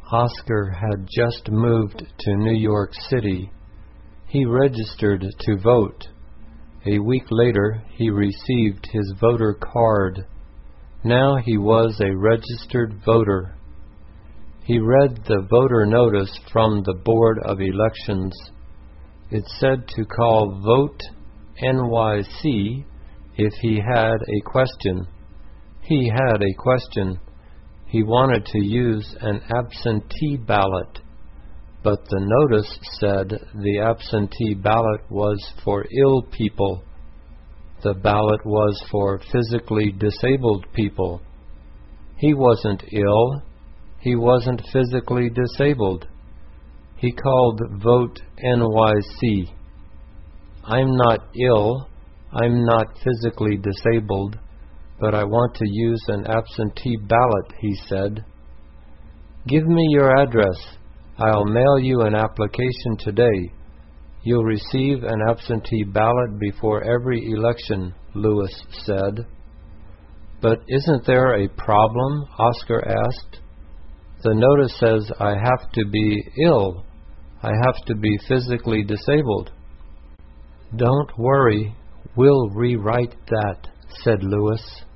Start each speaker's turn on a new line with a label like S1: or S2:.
S1: Oscar had just moved to New York City. He registered to vote. A week later, he received his voter card. Now he was a registered voter. He read the voter notice from the Board of Elections. It said to call Vote NYC if he had a question. He had a question. He wanted to use an absentee ballot, but the notice said the absentee ballot was for ill people. The ballot was for physically disabled people. He wasn't ill. He wasn't physically disabled. He called Vote NYC. I'm not ill. I'm not physically disabled, but I want to use an absentee ballot, he said. Give me your address. I'll mail you an application today. You'll receive an absentee ballot before every election, Lewis said. But isn't there a problem? Oscar asked. The notice says I have to be ill. I have to be physically disabled. Don't worry, we'll rewrite that, said Lewis.